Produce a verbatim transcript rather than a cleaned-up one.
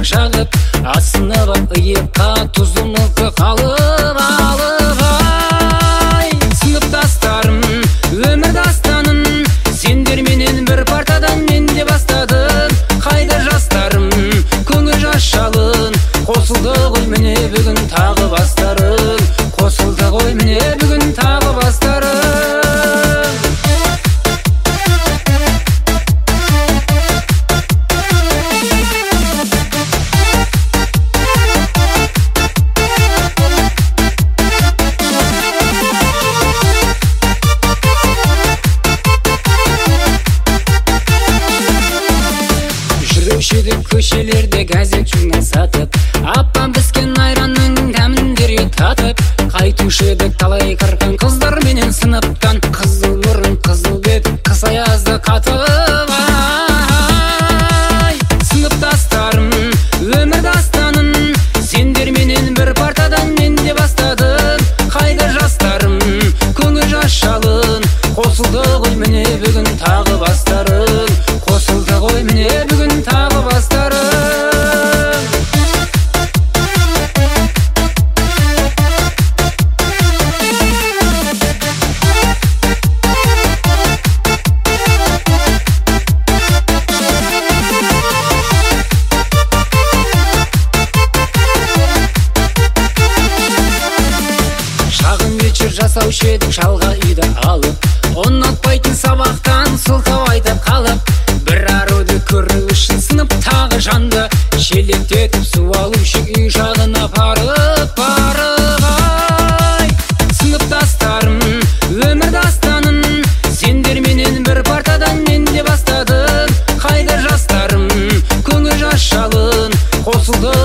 шашақ жағып, асынып ап иыққа тұзды мылты қалып алып. Ай, сыныптастарым, өмір дастанын, сендер менен бір партадан мен де бастадым. Қайда жастарым, көңіл жас жалын, қосылды ғой міне бүгін тағы бастарым. Қосылды ғой міне бүгін тағы бастарым. Жүруші едік көшелерде газет журнал сатып, апам піскен айранның дәмін дереу татып. Қайтушы едік талай қырқын қыздар менен сыныптан, қызыл бұрын қызыл бет қыс аязды қатып. Ай, сыныптастарым, өмір дастанын, сендер менен бір партадан мен де бастадым. Қайда жастарым, көңіл жас жалын, қосылды ғой міне бүгін тағы бастарым. Қосылды ғой міне бүгін тағы бастарым. Шағын вечер жасаушы едік жалға үйді алып, ұнатпайтын сабақтан сылтау айтып қалып. Бір аруды көру үшін сынып тағы жанды, шелектетіп су алушы үй жағына апарып барып. Ай, сыныптастарым, өмір дастанын, сендер менен бір партадан мен де бастадым. Қайда жастарым, көңіл жас жалын, қосылды